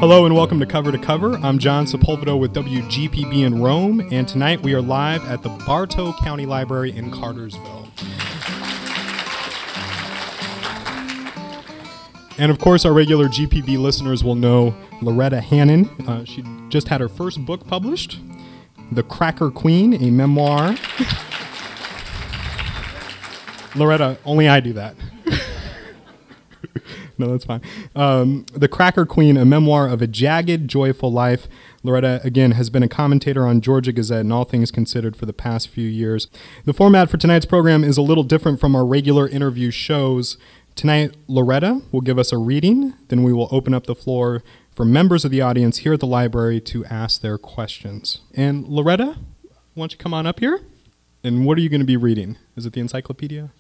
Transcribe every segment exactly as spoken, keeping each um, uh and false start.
Hello and welcome to Cover to Cover. I'm John Sepulvedo with W G P B in Rome, and tonight we are live at the Bartow County Library in Cartersville. And of course, our regular G P B listeners will know Loretta Hannon. Uh, she just had her first book published, The Cracker Queen, a memoir. Loretta, only I do that. No, that's fine. Um, The Cracker Queen, a memoir of a jagged, joyful life. Loretta, again, has been a commentator on Georgia Gazette and All Things Considered for the past few years. The format for tonight's program is a little different from our regular interview shows. Tonight, Loretta will give us a reading, then we will open up the floor for members of the audience here at the library to ask their questions. And Loretta, why don't you come on up here? And what are you going to be reading? Is it the encyclopedia?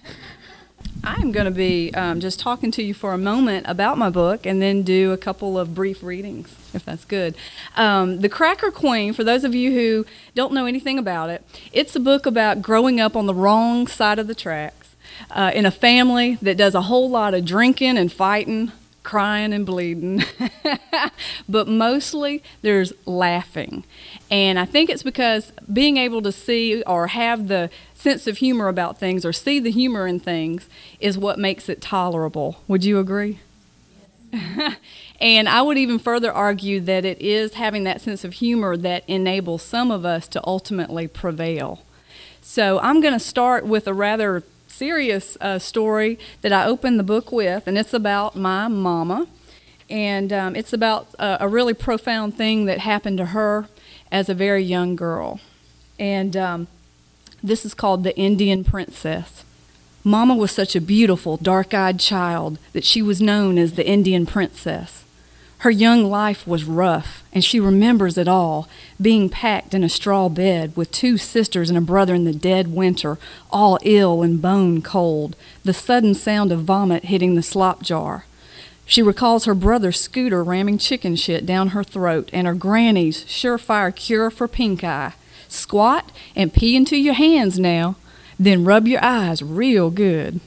I'm going to be um, just talking to you for a moment about my book and then do a couple of brief readings, if that's good. Um, The Cracker Queen, for those of you who don't know anything about it, it's a book about growing up on the wrong side of the tracks uh, in a family that does a whole lot of drinking and fighting, crying and bleeding, but mostly there's laughing. And I think it's because being able to see or have the sense of humor about things or see the humor in things is what makes it tolerable. Would you agree? And I would even further argue that it is having that sense of humor that enables some of us to ultimately prevail. So I'm going to start with a rather serious uh, story that I opened the book with, and it's about my mama. And um, it's about uh, a really profound thing that happened to her as a very young girl. And um, this is called The Indian Princess. Mama was such a beautiful, dark-eyed child that she was known as the Indian Princess. Her young life was rough, and she remembers it all, being packed in a straw bed with two sisters and a brother in the dead winter, all ill and bone cold, the sudden sound of vomit hitting the slop jar. She recalls her brother Scooter ramming chicken shit down her throat and her granny's surefire cure for pink eye. Squat and pee into your hands now, then rub your eyes real good.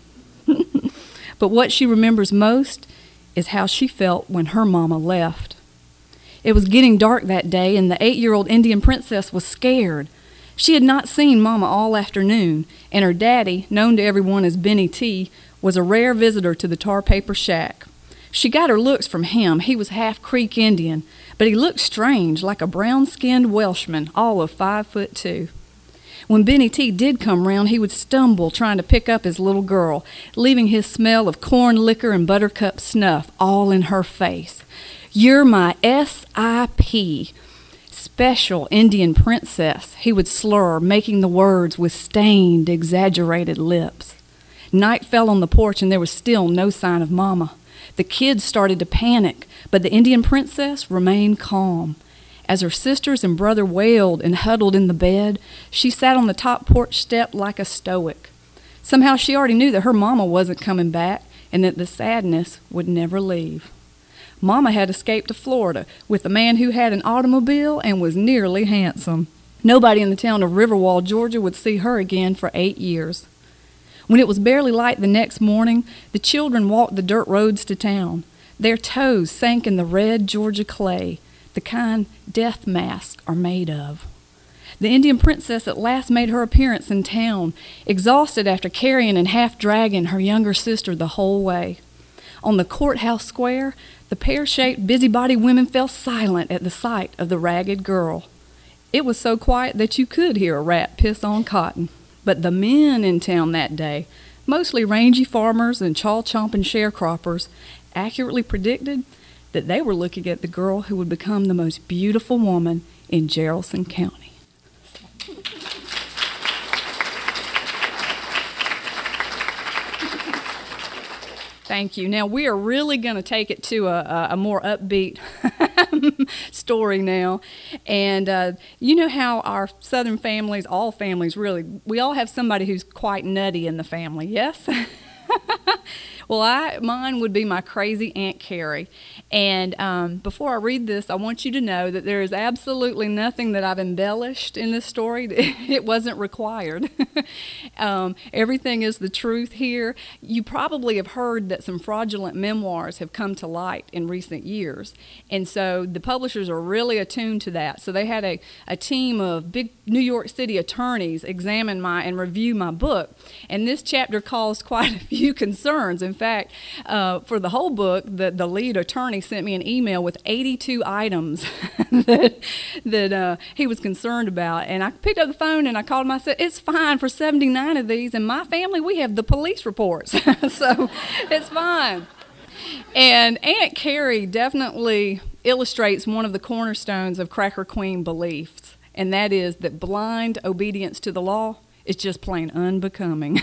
But what she remembers most is how she felt when her mama left. It was getting dark that day, and the eight-year-old Indian Princess was scared. She had not seen Mama all afternoon, and her daddy, known to everyone as Benny T, was a rare visitor to the tar paper shack. She got her looks from him. He was half Creek Indian, but he looked strange, like a brown-skinned Welshman, all of five foot two. When Benny T did come round, he would stumble trying to pick up his little girl, leaving his smell of corn liquor and buttercup snuff all in her face. "You're my S I P, Special Indian Princess," he would slur, making the words with stained, exaggerated lips. Night fell on the porch, and there was still no sign of Mama. The kids started to panic, but the Indian Princess remained calm. As her sisters and brother wailed and huddled in the bed, she sat on the top porch step like a stoic. Somehow she already knew that her mama wasn't coming back and that the sadness would never leave. Mama had escaped to Florida with a man who had an automobile and was nearly handsome. Nobody in the town of Riverwalk, Georgia would see her again for eight years. When it was barely light the next morning, the children walked the dirt roads to town. Their toes sank in the red Georgia clay, the kind death masks are made of. The Indian Princess at last made her appearance in town, exhausted after carrying and half-dragging her younger sister the whole way. On the courthouse square, the pear-shaped busybody women fell silent at the sight of the ragged girl. It was so quiet that you could hear a rat piss on cotton. But the men in town that day, mostly rangy farmers and chaw-chomping sharecroppers, accurately predicted that they were looking at the girl who would become the most beautiful woman in Jarrelson County. Thank you. Now, we are really going to take it to a, a more upbeat story now. And uh, you know how our Southern families, all families really, we all have somebody who's quite nutty in the family, yes? Well, I mine would be my crazy Aunt Carrie. And um, before I read this, I want you to know that there is absolutely nothing that I've embellished in this story. It wasn't required. um, everything is the truth here. You probably have heard that some fraudulent memoirs have come to light in recent years. And so the publishers are really attuned to that. So they had a, a team of big New York City attorneys examine my and review my book. And this chapter caused quite a few concerns. In fact, uh, for the whole book, the, the lead attorney sent me an email with eighty-two items that, that uh, he was concerned about. And I picked up the phone and I called him. I said, it's fine for seventy-nine of these. In my family, we have the police reports. So it's fine. And Aunt Carrie definitely illustrates one of the cornerstones of Cracker Queen beliefs, and that is that blind obedience to the law is just plain unbecoming.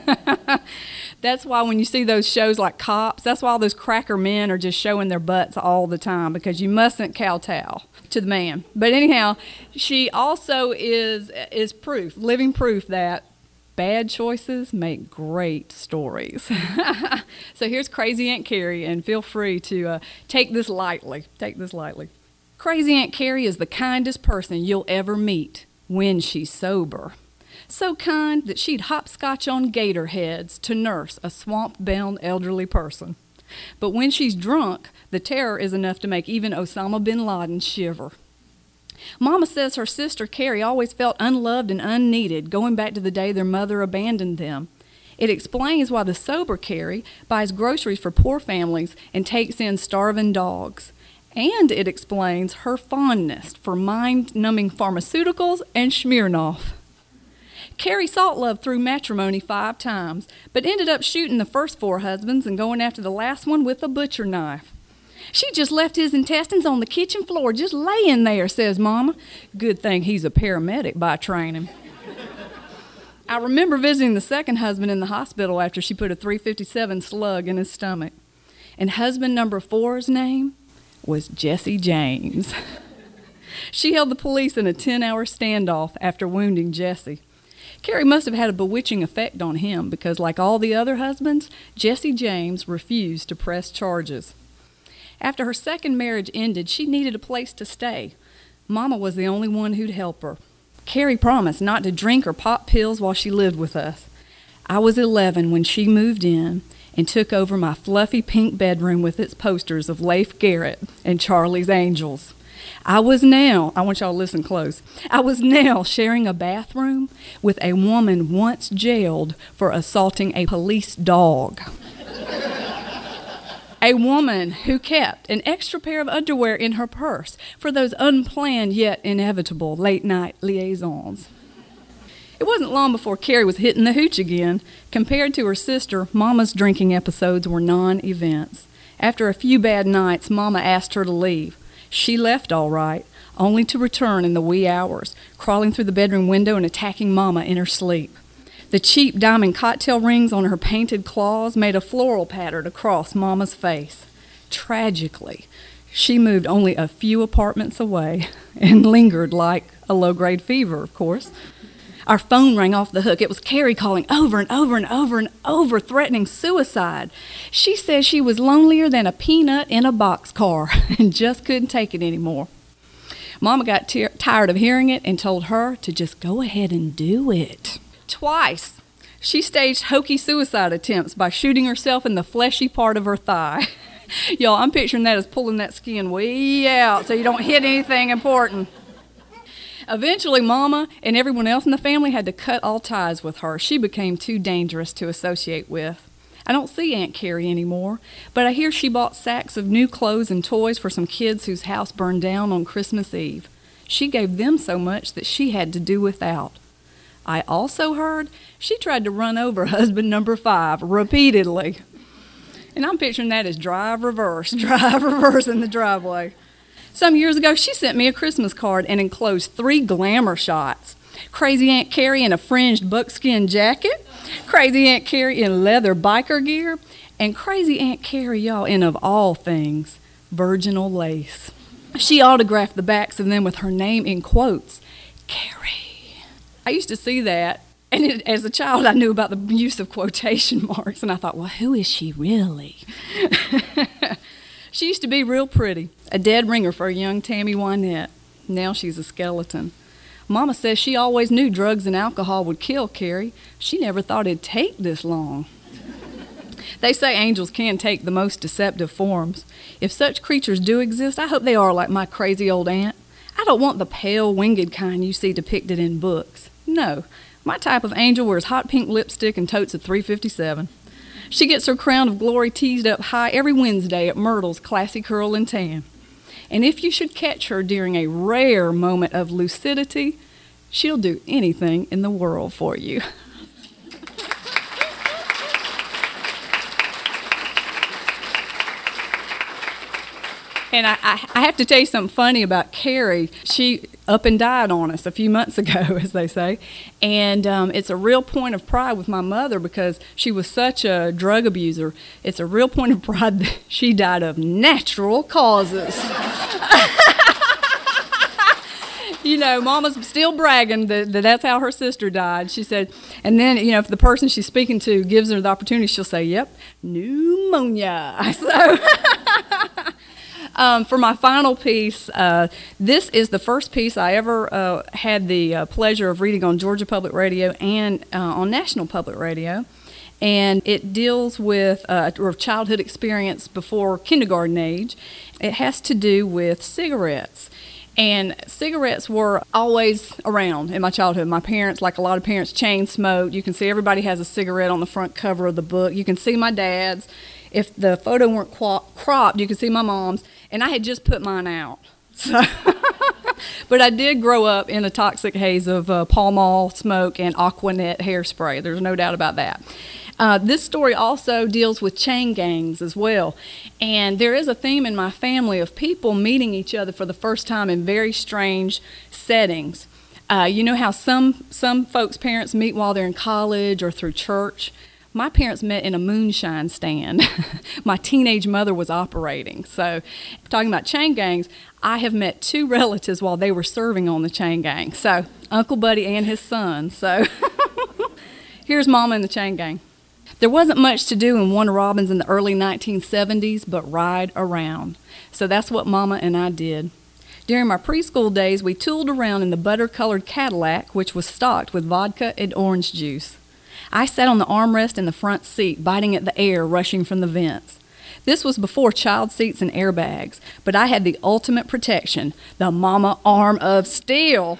That's why when you see those shows like Cops, that's why all those cracker men are just showing their butts all the time, because you mustn't kowtow to the man. But anyhow, she also is is proof, living proof that bad choices make great stories. So here's Crazy Aunt Carrie, and feel free to uh, take this lightly. Take this lightly. Crazy Aunt Carrie is the kindest person you'll ever meet when she's sober. So kind that she'd hopscotch on gator heads to nurse a swamp-bound elderly person. But when she's drunk, the terror is enough to make even Osama bin Laden shiver. Mama says her sister Carrie always felt unloved and unneeded, going back to the day their mother abandoned them. It explains why the sober Carrie buys groceries for poor families and takes in starving dogs. And it explains her fondness for mind-numbing pharmaceuticals and Smirnoff. Carrie sought love through matrimony five times, but ended up shooting the first four husbands and going after the last one with a butcher knife. She just left his intestines on the kitchen floor, just laying there, says Mama. Good thing he's a paramedic by training. I remember visiting the second husband in the hospital after she put a three fifty-seven slug in his stomach. And husband number four's name was Jesse James. She held the police in a ten-hour standoff after wounding Jesse. Carrie must have had a bewitching effect on him because, like all the other husbands, Jesse James refused to press charges. After her second marriage ended, she needed a place to stay. Mama was the only one who'd help her. Carrie promised not to drink or pop pills while she lived with us. I was eleven when she moved in and took over my fluffy pink bedroom with its posters of Leif Garrett and Charlie's Angels. I was now, I want y'all to listen close, I was now sharing a bathroom with a woman once jailed for assaulting a police dog. A woman who kept an extra pair of underwear in her purse for those unplanned yet inevitable late-night liaisons. It wasn't long before Carrie was hitting the hooch again. Compared to her sister, Mama's drinking episodes were non-events. After a few bad nights, Mama asked her to leave. She left all right, only to return in the wee hours, crawling through the bedroom window and attacking Mama in her sleep. The cheap diamond cocktail rings on her painted claws made a floral pattern across Mama's face. Tragically, she moved only a few apartments away and lingered like a low-grade fever, of course. Our phone rang off the hook. It was Carrie calling over and over and over and over, threatening suicide. She said she was lonelier than a peanut in a boxcar and just couldn't take it anymore. Mama got t- tired of hearing it and told her to just go ahead and do it. Twice, she staged hokey suicide attempts by shooting herself in the fleshy part of her thigh. Y'all, I'm picturing that as pulling that skin way out so you don't hit anything important. Eventually, Mama and everyone else in the family had to cut all ties with her. She became too dangerous to associate with. I don't see Aunt Carrie anymore, but I hear she bought sacks of new clothes and toys for some kids whose house burned down on Christmas Eve. She gave them so much that she had to do without. I also heard she tried to run over husband number five repeatedly. And I'm picturing that as drive reverse, drive reverse in the driveway. Some years ago, she sent me a Christmas card and enclosed three glamour shots. Crazy Aunt Carrie in a fringed buckskin jacket, Crazy Aunt Carrie in leather biker gear, and Crazy Aunt Carrie, y'all, in, of all things, virginal lace. She autographed the backs of them with her name in quotes, Carrie. I used to see that And it, as a child, I knew about the use of quotation marks, and I thought, well, who is she really? She used to be real pretty, a dead ringer for a young Tammy Wynette. Now she's a skeleton. Mama says she always knew drugs and alcohol would kill Carrie. She never thought it'd take this long. They say angels can take the most deceptive forms. If such creatures do exist, I hope they are like my crazy old aunt. I don't want the pale, winged kind you see depicted in books. No, my type of angel wears hot pink lipstick and totes a three fifty-seven. She gets her crown of glory teased up high every Wednesday at Myrtle's Classy Curl and Tan. And if you should catch her during a rare moment of lucidity, she'll do anything in the world for you. And I, I, I have to tell you something funny about Carrie. She up and died on us a few months ago, as they say. And um, it's a real point of pride with my mother because she was such a drug abuser. It's a real point of pride that she died of natural causes. You know, Mama's still bragging that, that that's how her sister died. She said, and then, you know, if the person she's speaking to gives her the opportunity, she'll say, yep, pneumonia. So... Um, for my final piece, uh, this is the first piece I ever uh, had the uh, pleasure of reading on Georgia Public Radio and uh, on National Public Radio. And it deals with uh, a childhood experience before kindergarten age. It has to do with cigarettes. And cigarettes were always around in my childhood. My parents, like a lot of parents, chain smoked. You can see everybody has a cigarette on the front cover of the book. You can see my dad's. If the photo weren't cropped, you could see my mom's, and I had just put mine out. So, but I did grow up in a toxic haze of uh, Pall Mall smoke and Aquanet hairspray. There's no doubt about that. Uh, this story also deals with chain gangs as well, and there is a theme in my family of people meeting each other for the first time in very strange settings. Uh, you know how some some folks' parents meet while they're in college or through church? My parents met in a moonshine stand. My teenage mother was operating. So, talking about chain gangs, I have met two relatives while they were serving on the chain gang. So, Uncle Buddy and his son. So, here's Mama in the chain gang. There wasn't much to do in Warner Robins in the early nineteen seventies but ride around. So that's what Mama and I did. During my preschool days, we tooled around in the butter-colored Cadillac, which was stocked with vodka and orange juice. I sat on the armrest in the front seat, biting at the air rushing from the vents. This was before child seats and airbags, but I had the ultimate protection, the Mama arm of steel.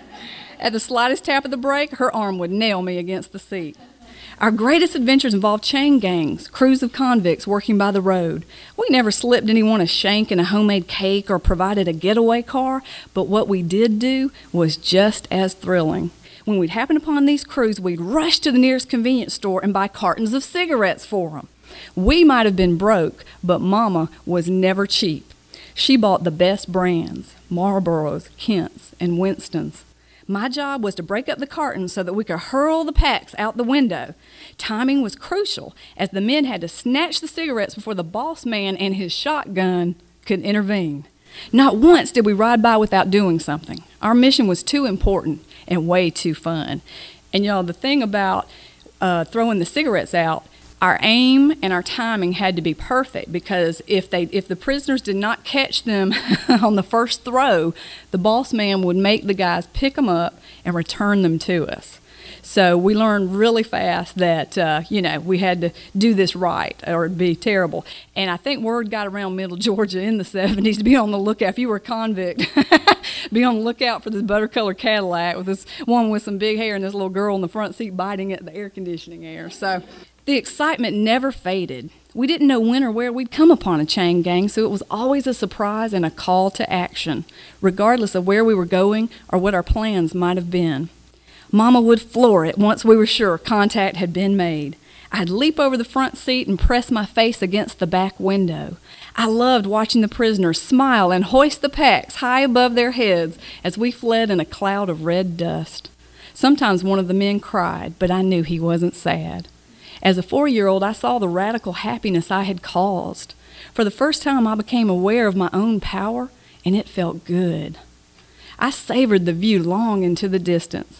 At the slightest tap of the brake, her arm would nail me against the seat. Our greatest adventures involved chain gangs, crews of convicts working by the road. We never slipped anyone a shank in a homemade cake or provided a getaway car, but what we did do was just as thrilling. When we'd happen upon these crews, we'd rush to the nearest convenience store and buy cartons of cigarettes for them. We might have been broke, but Mama was never cheap. She bought the best brands, Marlboros, Kents, and Winstons. My job was to break up the cartons so that we could hurl the packs out the window. Timing was crucial, as the men had to snatch the cigarettes before the boss man and his shotgun could intervene. Not once did we ride by without doing something. Our mission was too important and way too fun. And you know, the thing about uh, throwing the cigarettes out, our aim and our timing had to be perfect, because if they if the prisoners did not catch them on the first throw, the boss man would make the guys pick them up and return them to us. So we learned really fast that, uh, you know, we had to do this right or it'd be terrible. And I think word got around Middle Georgia in the seventies to be on the lookout. If you were a convict, be on the lookout for this butter-colored Cadillac with this woman with some big hair and this little girl in the front seat biting at the air conditioning air. So the excitement never faded. We didn't know when or where we'd come upon a chain gang, so it was always a surprise and a call to action, regardless of where we were going or what our plans might have been. Mama would floor it once we were sure contact had been made. I'd leap over the front seat and press my face against the back window. I loved watching the prisoners smile and hoist the packs high above their heads as we fled in a cloud of red dust. Sometimes one of the men cried, but I knew he wasn't sad. As a four-year-old, I saw the radical happiness I had caused. For the first time, I became aware of my own power, and it felt good. I savored the view long into the distance.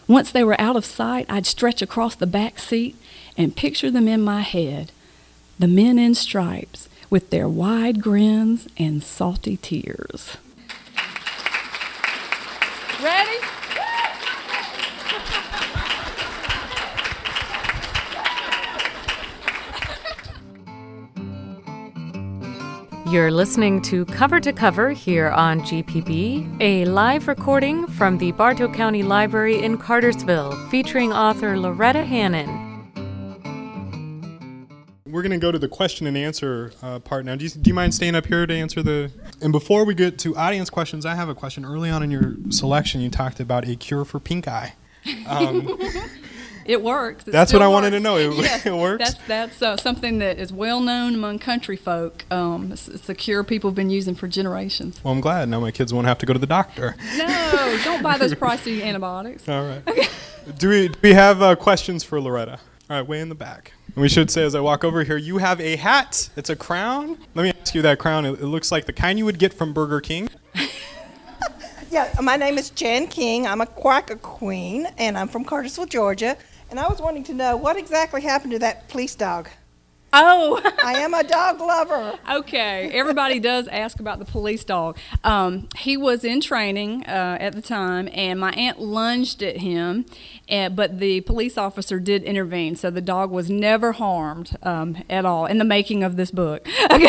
Once they were out of sight, I'd stretch across the back seat and picture them in my head, the men in stripes with their wide grins and salty tears. Ready? You're listening to Cover to Cover here on G P B, a live recording from the Bartow County Library in Cartersville, featuring author Loretta Hannon. We're going to go to the question and answer uh, part now. Do you, do you mind staying up here to answer the... And before we get to audience questions, I have a question. Early on in your selection, you talked about a cure for pink eye. Um, It works. It that's what I works. wanted to know. It, yes, it works? That's, that's uh, something that is well known among country folk. Um, it's, it's a cure people have been using for generations. Well, I'm glad. Now my kids won't have to go to the doctor. No, don't buy those pricey antibiotics. All right. Okay. Do we, do we have uh, questions for Loretta? All right, way in the back. And we should say, as I walk over here, you have a hat. It's a crown. Let me ask you that crown. It, it looks like the kind you would get from Burger King. Yeah, my name is Jan King. I'm a Quacker Queen, and I'm from Cartersville, Georgia. And I was wanting to know what exactly happened to that police dog. Oh. I am a dog lover. Okay. Everybody does ask about the police dog. Um, he was in training uh, at the time, and my aunt lunged at him, and, but the police officer did intervene, so the dog was never harmed um, at all in the making of this book. Okay.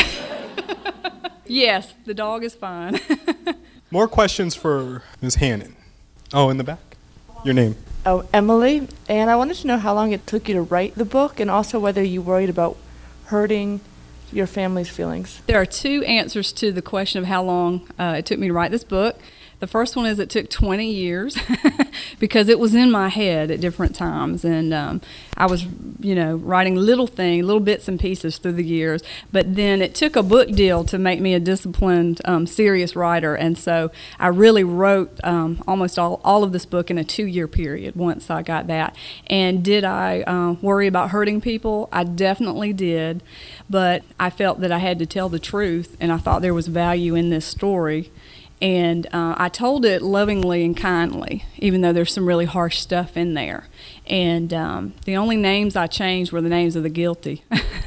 Yes, the dog is fine. More questions for Miz Hannon. Oh, in the back. Your name. Oh, Emily, and I wanted to know how long it took you to write the book, and also whether you worried about hurting your family's feelings. There are two answers to the question of how long uh, it took me to write this book. The first one is it took twenty years because it was in my head at different times, and um, I was, you know, writing little things, little bits and pieces through the years. But then it took a book deal to make me a disciplined, um, serious writer, and so I really wrote um, almost all, all of this book in a two-year period once I got that. And did I uh, worry about hurting people? I definitely did, but I felt that I had to tell the truth, and I thought there was value in this story. And uh, I told it lovingly and kindly, even though there's some really harsh stuff in there. And um, the only names I changed were the names of the guilty.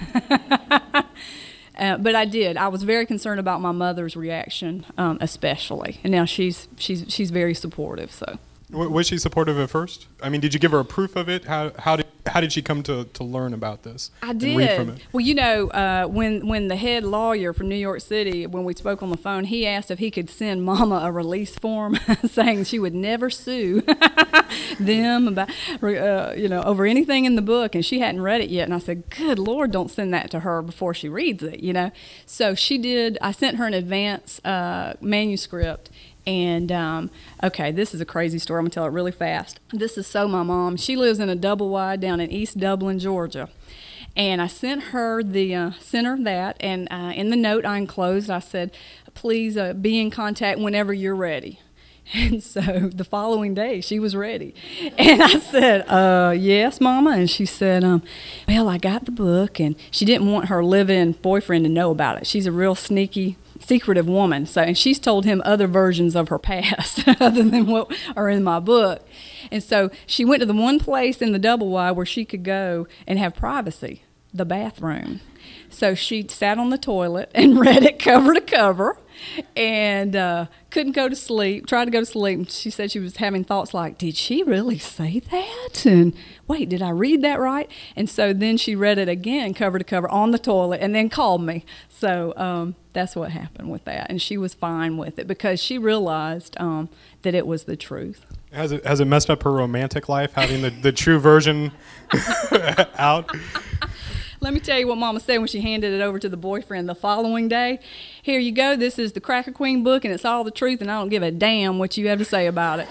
uh, but I did. I was very concerned about my mother's reaction, um, especially. And now she's she's she's very supportive. So. Was she supportive at first? I mean, did you give her a proof of it? How how did how did she come to, to learn about this? I and did. Read from it? Well, you know, uh, when when the head lawyer from New York City, when we spoke on the phone, he asked if he could send Mama a release form saying she would never sue them about uh, you know over anything in the book, and she hadn't read it yet. And I said, "Good Lord, don't send that to her before she reads it." You know, so she did. I sent her an advance uh, manuscript. And, um, okay, this is a crazy story. I'm going to tell it really fast. This is so my mom. She lives in a double wide down in East Dublin, Georgia. And I sent her the, uh, sent her that, and uh, in the note I enclosed, I said, please uh, be in contact whenever you're ready. And so the following day, she was ready. And I said, uh, yes, Mama. And she said, um, well, I got the book. And she didn't want her live-in boyfriend to know about it. She's a real sneaky, secretive woman. So, and she's told him other versions of her past other than what are in my book. And so she went to the one place in the double wide where she could go and have privacy, the bathroom. So she sat on the toilet and read it cover to cover, and uh, couldn't go to sleep, tried to go to sleep. And she said she was having thoughts like, did she really say that? And wait, did I read that right? And so then she read it again cover to cover on the toilet and then called me. So um, that's what happened with that. And she was fine with it because she realized um, that it was the truth. Has it, has it messed up her romantic life, having the, the true version out? Let me tell you what Mama said when she handed it over to the boyfriend the following day. Here you go. This is the Cracker Queen book, and it's all the truth, and I don't give a damn what you have to say about it.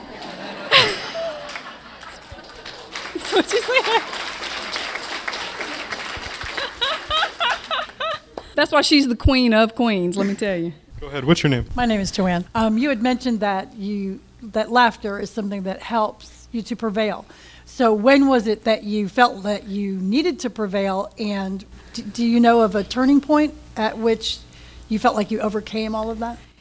That's what she said. That's why she's the queen of queens, let me tell you. Go ahead. What's your name? My name is Joanne. Um, you had mentioned that you that laughter is something that helps you to prevail. So when was it that you felt that you needed to prevail, and do, do you know of a turning point at which you felt like you overcame all of that?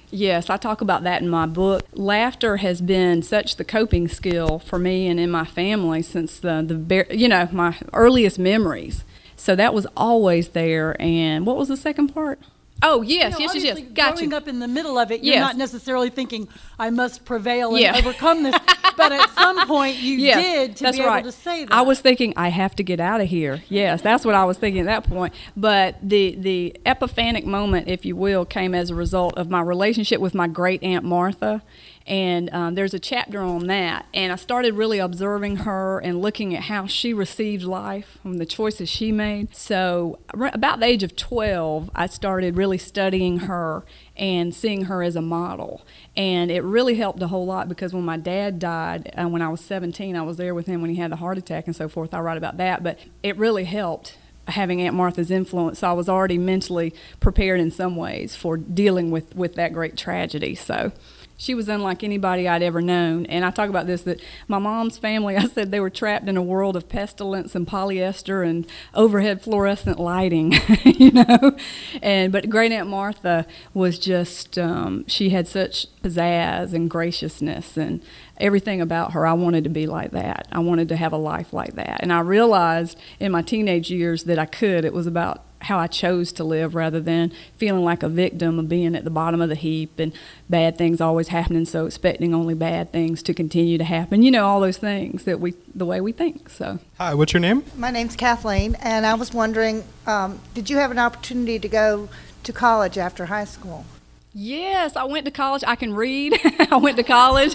Yes, I talk about that in my book. Laughter has been such the coping skill for me and in my family since the, the you know, my earliest memories. So that was always there. And what was the second part? Oh, yes, You know, yes, yes, yes. obviously, Got growing you. up in the middle of it, you're Yes. not necessarily thinking, I must prevail and Yeah. overcome this. But at some point, you Yes, did to that's be right. able to say that. I was thinking, I have to get out of here. Yes, that's what I was thinking at that point. But the, the epiphanic moment, if you will, came as a result of my relationship with my great Aunt Martha. And um, there's a chapter on that. And I started really observing her and looking at how she received life and the choices she made. So ar- about the age of twelve, I started really studying her and seeing her as a model. And it really helped a whole lot because when my dad died, uh, when I was seventeen, I was there with him when he had the heart attack and so forth. I write about that. But it really helped having Aunt Martha's influence. So I was already mentally prepared in some ways for dealing with, with that great tragedy. So she was unlike anybody I'd ever known. And I talk about this, that my mom's family, I said they were trapped in a world of pestilence and polyester and overhead fluorescent lighting, you know. And but great Aunt Martha was just, um, she had such pizzazz and graciousness and everything about her. I wanted to be like that. I wanted to have a life like that. And I realized in my teenage years that I could. It was about how I chose to live rather than feeling like a victim of being at the bottom of the heap and bad things always happening, so expecting only bad things to continue to happen. You know, all those things that we, the way we think. So, Hi, what's your name? My name's Kathleen, and I was wondering, um, did you have an opportunity to go to college after high school? yes, I went to college. I can read. I went to college.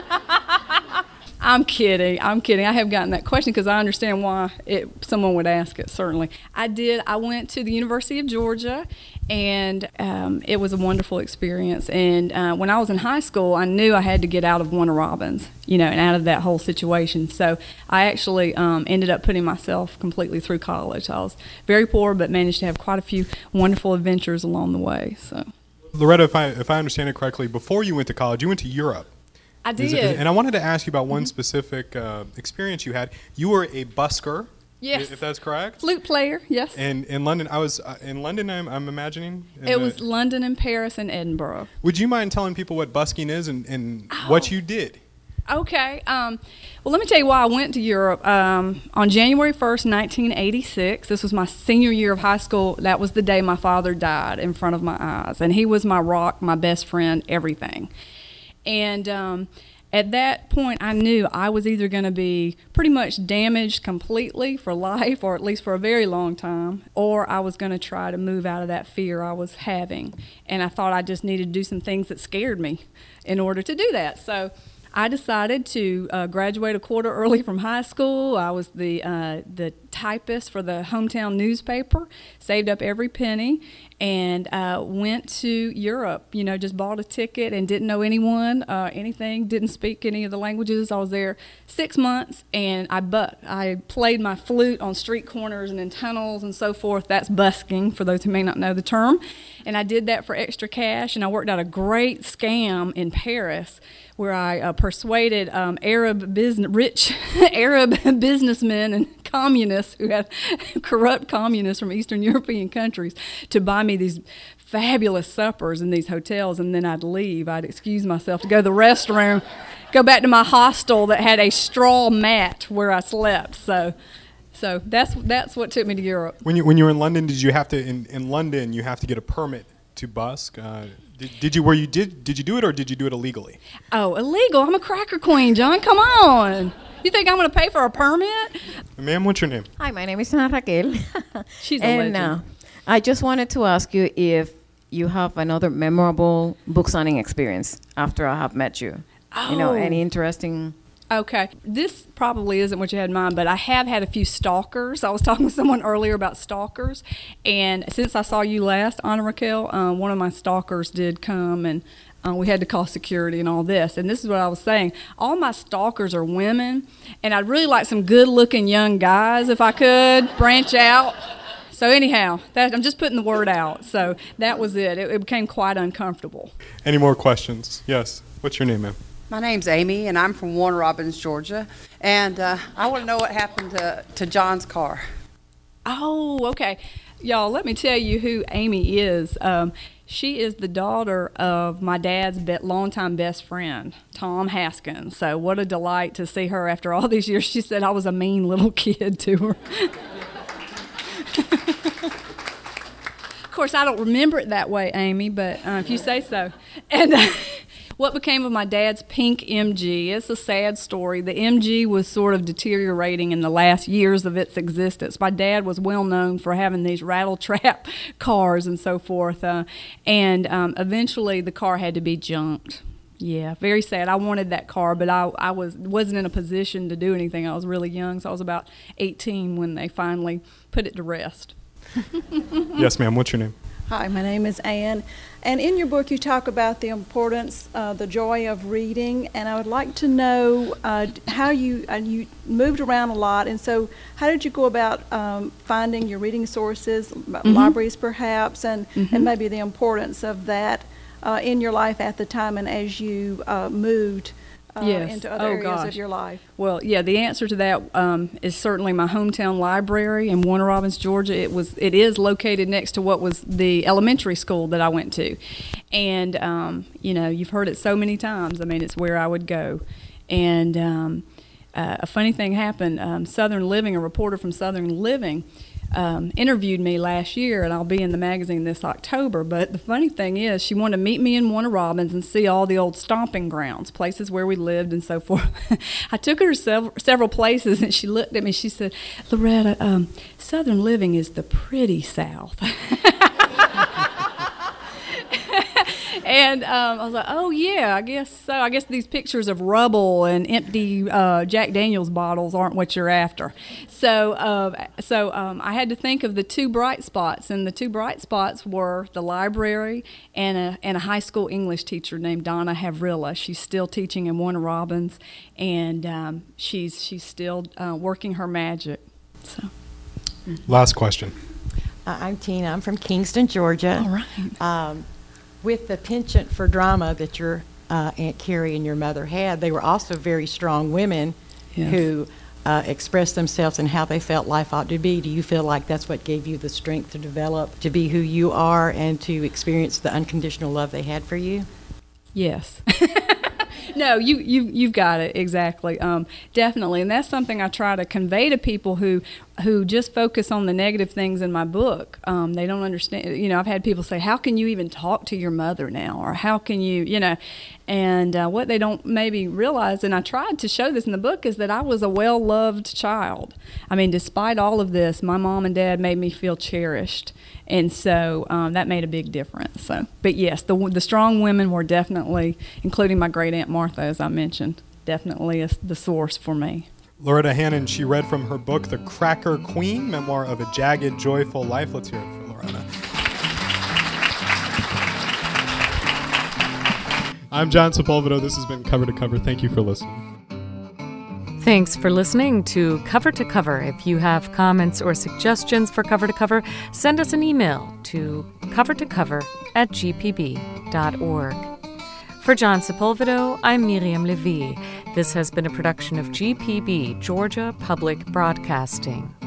I'm kidding. I'm kidding. I have gotten that question because I understand why it, someone would ask it, certainly. I did. I went to the University of Georgia, and um, it was a wonderful experience. And uh, when I was in high school, I knew I had to get out of Warner Robins, you know, and out of that whole situation. So I actually um, ended up putting myself completely through college. I was very poor, but managed to have quite a few wonderful adventures along the way. So, Loretta, if I, if I understand it correctly, before you went to college, you went to Europe. I Is did. it- and I wanted to ask you about one specific uh, experience you had. You were a busker, Yes. i- if that's correct. Flute player, yes. And in London, I was uh, in London. I'm, I'm imagining. in It the- was London and Paris and Edinburgh. Would you mind telling people what busking is and, and what you did? Okay. Um, well, let me tell you why I went to Europe. Um, on January first, nineteen eighty-six, this was my senior year of high school. That was the day my father died in front of my eyes. And he was my rock, my best friend, everything. And um, at that point, I knew I was either going to be pretty much damaged completely for life, or at least for a very long time, or I was going to try to move out of that fear I was having. And I thought I just needed to do some things that scared me in order to do that. So I decided to uh, graduate a quarter early from high school. I was the uh, the typist for the hometown newspaper, saved up every penny, and uh, went to Europe. You know, just bought a ticket and didn't know anyone, uh, anything, didn't speak any of the languages. I was there six months, and I but I played my flute on street corners and in tunnels and so forth. That's busking, for those who may not know the term. And I did that for extra cash, and I worked out a great scam in Paris where I uh, persuaded um, Arab business, rich Arab businessmen and communists who had corrupt communists from Eastern European countries to buy me these fabulous suppers in these hotels, and then I'd leave. I'd excuse myself to go to the restroom, go back to my hostel that had a straw mat where I slept. So, so that's that's what took me to Europe. When you when you were in London, did you have to in, in London you have to get a permit to busk? Uh, did, did you where you did did you do it or did you do it illegally? Oh, illegal! I'm a cracker queen, John. Come on. You think I'm going to pay for a permit? Ma'am, what's your name? Hi, my name is Ana Raquel. She's a and legend. uh, I just wanted to ask you if you have another memorable book signing experience after I have met you. You know, Oh. any interesting... Okay, this probably isn't what you had in mind, but I have had a few stalkers. I was talking with someone earlier about stalkers, and since I saw you last, Ana Raquel, uh, one of my stalkers did come, and uh, we had to call security and all this. And this is what I was saying. All my stalkers are women, and I'd really like some good-looking young guys if I could branch out. So anyhow, that, I'm just putting the word out. So that was it. It, it became quite uncomfortable. Any more questions? Yes. What's your name, ma'am? My name's Amy, and I'm from Warner Robins, Georgia. And uh, I want to know what happened to, to John's car. Oh, okay. Y'all, let me tell you who Amy is. Um, She is the daughter of my dad's be- longtime best friend, Tom Haskins. So what a delight to see her after all these years. She said I was a mean little kid to her. Of course, I don't remember it that way, Amy, but uh, if you say so. And uh, what became of my dad's pink M G? It's a sad story. The M G was sort of deteriorating in the last years of its existence. My dad was well known for having these rattle trap cars and so forth, uh, and um, eventually the car had to be junked. Yeah, very sad. I wanted that car, but I, I was, wasn't in a position to do anything. I was really young, so I was about eighteen when they finally put it to rest. Yes, ma'am. What's your name? Hi, my name is Ann, and in your book you talk about the importance, uh, the joy of reading, and I would like to know uh, how you uh, you moved around a lot, and so how did you go about um, finding your reading sources, mm-hmm. libraries perhaps, and, mm-hmm. and maybe the importance of that uh, in your life at the time and as you uh, moved Uh, yes. into other oh, areas gosh. of your life? Well, yeah, the answer to that um, is certainly my hometown library in Warner Robins, Georgia. It was, it is located next to what was the elementary school that I went to, and um, you know, you've heard it so many times. I mean, it's where I would go, and um, uh, a funny thing happened. Um, Southern Living, a reporter from Southern Living, Um, interviewed me last year, and I'll be in the magazine this October. But the funny thing is, she wanted to meet me in Warner Robins and see all the old stomping grounds, places where we lived and so forth. I took her to several, several places, and she looked at me. She said, "Loretta, um, Southern Living is the pretty South." And um, I was like, oh, yeah, I guess so. I guess these pictures of rubble and empty uh, Jack Daniels bottles aren't what you're after. So uh, so um, I had to think of the two bright spots, and the two bright spots were the library and a, and a high school English teacher named Donna Havrilla. She's still teaching in Warner Robins, and um, she's, she's still uh, working her magic. So. Last question. Uh, I'm Tina. I'm from Kingston, Georgia. All right. Um, with the penchant for drama that your uh, Aunt Carrie and your mother had, they were also very strong women Yes. who uh, expressed themselves in how they felt life ought to be. Do you feel like that's what gave you the strength to develop, to be who you are, and to experience the unconditional love they had for you? Yes. No, you, you, you've got it, exactly. Um, definitely, and that's something I try to convey to people who who just focus on the negative things in my book. Um, they don't understand, you know, I've had people say, how can you even talk to your mother now? Or how can you, you know, and uh, what they don't maybe realize, and I tried to show this in the book, is that I was a well-loved child. I mean, despite all of this, my mom and dad made me feel cherished. And so um, that made a big difference. So, but yes, the the strong women were definitely, including my great Aunt Martha, as I mentioned, definitely a, the source for me. Loretta Hannon, she read from her book, The Cracker Queen, Memoir of a Jagged, Joyful Life. Let's hear it for Loretta. I'm John Sepulveda. This has been Cover to Cover. Thank you for listening. Thanks for listening to Cover to Cover. If you have comments or suggestions for Cover to Cover, send us an email to cover to cover at g p b dot org. For John Sepulveda, I'm Miriam Levy. This has been a production of G P B, Georgia Public Broadcasting.